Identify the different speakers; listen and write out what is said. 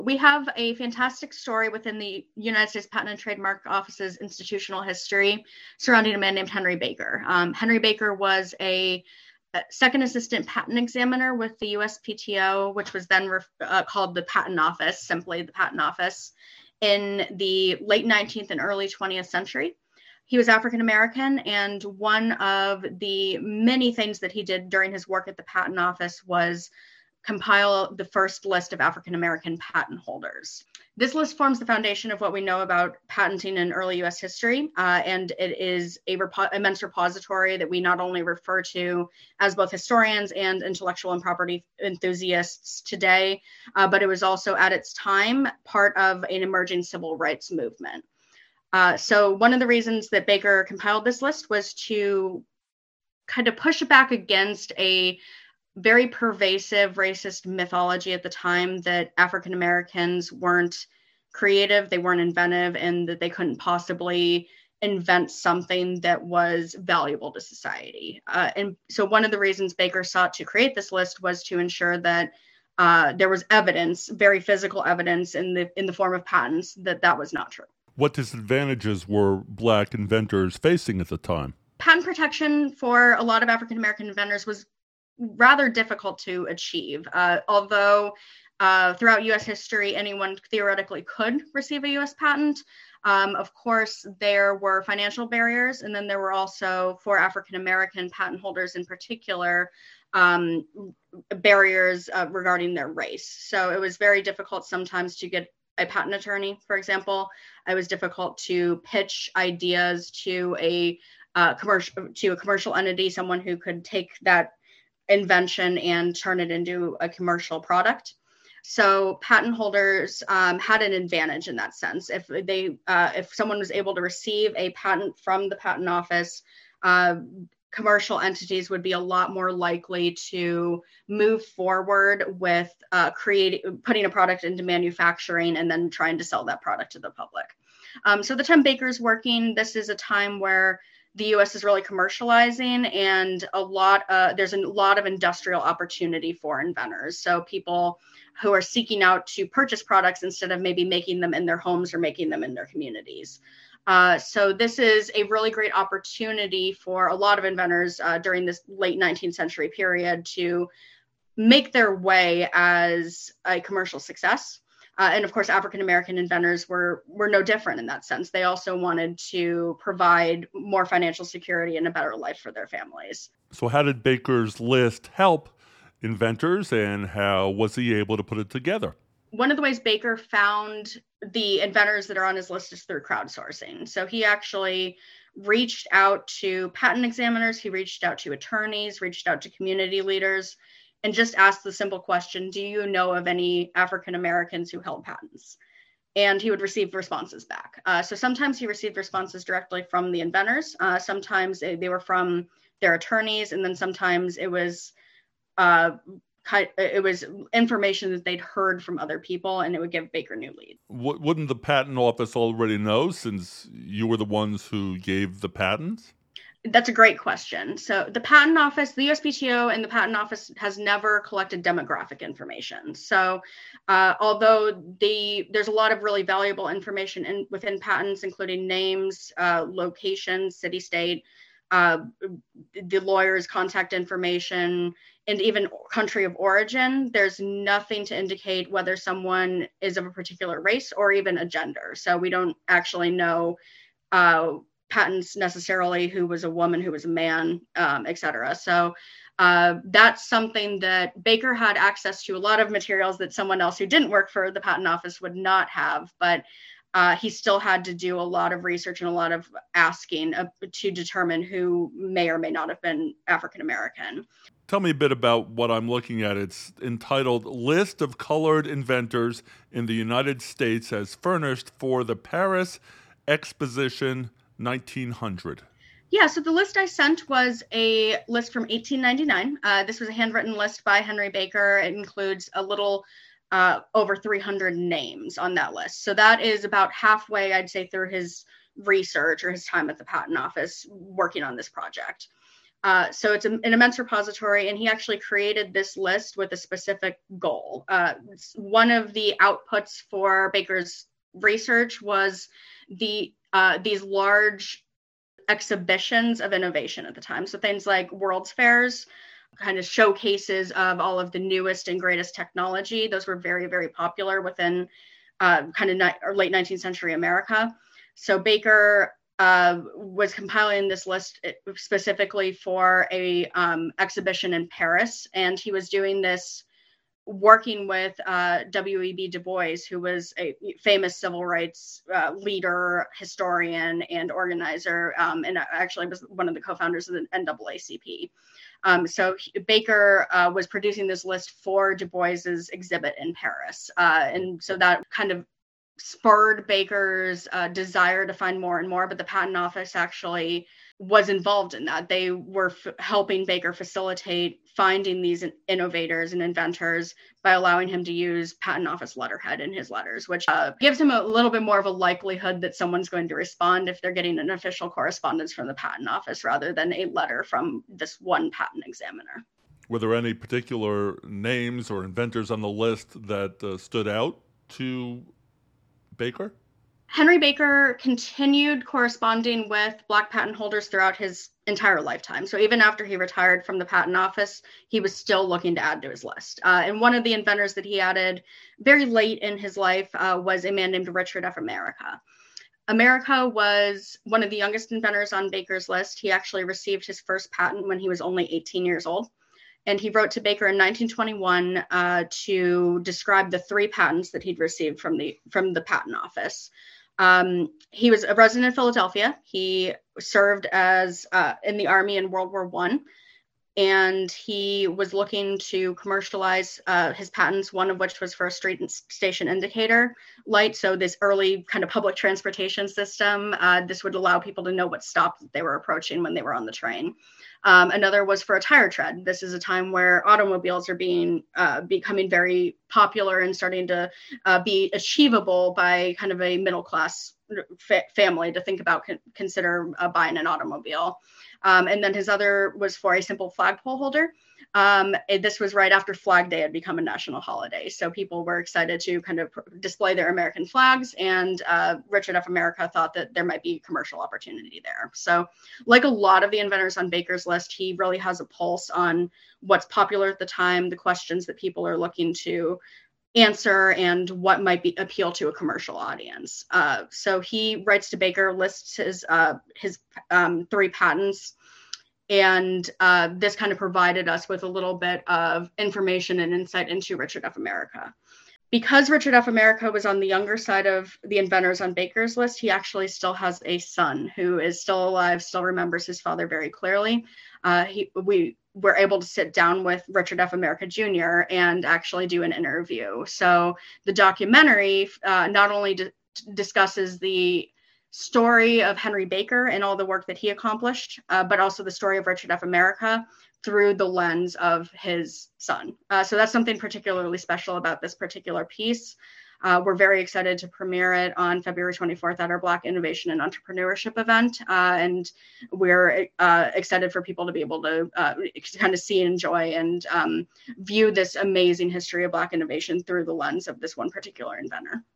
Speaker 1: We have a fantastic story within the United States Patent and Trademark Office's institutional history surrounding a man named Henry Baker. Henry Baker was a second assistant patent examiner with the USPTO, which was then called the Patent Office, simply the Patent Office, in the late 19th and early 20th century. He was African American, and one of the many things that he did during his work at the Patent Office was compile the first list of African American patent holders. This list forms the foundation of what we know about patenting in early U.S. history, and it is a immense repository that we not only refer to as both historians and intellectual and property enthusiasts today, but it was also at its time part of an emerging civil rights movement. So one of the reasons that Baker compiled this list was to kind of push back against a very pervasive racist mythology at the time that African Americans weren't creative, they weren't inventive, and that they couldn't possibly invent something that was valuable to society. And so one of the reasons Baker sought to create this list was to ensure that there was evidence, very physical evidence in the form of patents, that was not true.
Speaker 2: What disadvantages were Black inventors facing at the time?
Speaker 1: Patent protection for a lot of African American inventors was rather difficult to achieve, although throughout U.S. history, anyone theoretically could receive a U.S. patent. Of course, there were financial barriers, and then there were also, for African American patent holders in particular, barriers regarding their race. So it was very difficult sometimes to get a patent attorney, for example. It was difficult to pitch ideas to a commercial entity, someone who could take that invention and turn it into a commercial product. So patent holders had an advantage in that sense. If someone was able to receive a patent from the Patent Office, commercial entities would be a lot more likely to move forward with putting a product into manufacturing and then trying to sell that product to the public. So the time Baker's working, this is a time where the U.S. is really commercializing, and there's a lot of industrial opportunity for inventors. So people who are seeking out to purchase products instead of maybe making them in their homes or making them in their communities. So this is a really great opportunity for a lot of inventors during this late 19th century period to make their way as a commercial success. And of course, African American inventors were no different in that sense. They also wanted to provide more financial security and a better life for their families.
Speaker 2: So how did Baker's list help inventors, and how was he able to put it together?
Speaker 1: One of the ways Baker found the inventors that are on his list is through crowdsourcing. So he actually reached out to patent examiners, he reached out to attorneys, reached out to community leaders, and just asked the simple question, do you know of any African Americans who held patents? And he would receive responses back. So sometimes he received responses directly from the inventors. Sometimes they were from their attorneys, and then sometimes it was information that they'd heard from other people, and it would give Baker new leads.
Speaker 2: Wouldn't the Patent Office already know, since you were the ones who gave the patents?
Speaker 1: That's a great question. So the Patent Office, the USPTO and the Patent Office has never collected demographic information. So although there's a lot of really valuable information within patents, including names, locations, city, state, the lawyer's contact information, and even country of origin, there's nothing to indicate whether someone is of a particular race or even a gender. So we don't actually know patents necessarily who was a woman, who was a man, et cetera. So that's something that Baker had access to, a lot of materials that someone else who didn't work for the Patent Office would not have, but he still had to do a lot of research and a lot of asking to determine who may or may not have been African American.
Speaker 2: Tell me a bit about what I'm looking at. It's entitled List of Colored Inventors in the United States as Furnished for the Paris Exposition 1900.
Speaker 1: Yeah, so the list I sent was a list from 1899. This was a handwritten list by Henry Baker. It includes a little over 300 names on that list. So that is about halfway, I'd say, through his research or his time at the Patent Office working on this project. So it's an immense repository, and he actually created this list with a specific goal. One of the outputs for Baker's research was these large exhibitions of innovation at the time. So things like World's Fairs, kind of showcases of all of the newest and greatest technology. Those were very, very popular within late 19th century America. So Baker was compiling this list specifically for a exhibition in Paris, and he was doing this working with W.E.B. Du Bois, who was a famous civil rights leader, historian, and organizer, and actually was one of the co-founders of the NAACP. So Baker was producing this list for Du Bois's exhibit in Paris, and so that kind of spurred Baker's desire to find more and more, but the Patent Office actually was involved in that. They were helping Baker facilitate finding these innovators and inventors by allowing him to use Patent Office letterhead in his letters, which gives him a little bit more of a likelihood that someone's going to respond if they're getting an official correspondence from the Patent Office rather than a letter from this one patent examiner.
Speaker 2: Were there any particular names or inventors on the list that stood out to Baker?
Speaker 1: Henry Baker continued corresponding with Black patent holders throughout his entire lifetime. So even after he retired from the Patent Office, he was still looking to add to his list. And one of the inventors that he added very late in his life was a man named Richard F. America. America was one of the youngest inventors on Baker's list. He actually received his first patent when he was only 18 years old. And he wrote to Baker in 1921 to describe the 3 patents that he'd received from the Patent Office. He was a resident of Philadelphia. He served as in the Army in World War I, and he was looking to commercialize his patents, one of which was for a street and station indicator light. So this early kind of public transportation system, this would allow people to know what stop they were approaching when they were on the train. Another was for a tire tread. This is a time where automobiles are becoming very popular and starting to be achievable by kind of a middle class family to think about consider buying an automobile. And then his other was for a simple flagpole holder. This was right after Flag Day had become a national holiday. So people were excited to kind of display their American flags, and Richard F. America thought that there might be commercial opportunity there. So like a lot of the inventors on Baker's list, he really has a pulse on what's popular at the time, the questions that people are looking to answer, and what might appeal to a commercial audience. So he writes to Baker, lists his 3 patents, and this kind of provided us with a little bit of information and insight into Richard F. America. Because Richard F. America was on the younger side of the inventors on Baker's list, he actually still has a son who is still alive, still remembers his father very clearly. We were able to sit down with Richard F. America Jr. and actually do an interview. So the documentary not only discusses the story of Henry Baker and all the work that he accomplished, but also the story of Richard F. America through the lens of his son. So that's something particularly special about this particular piece. We're very excited to premiere it on February 24th at our Black Innovation and Entrepreneurship event. And we're excited for people to be able to kind of see and enjoy and view this amazing history of Black innovation through the lens of this one particular inventor.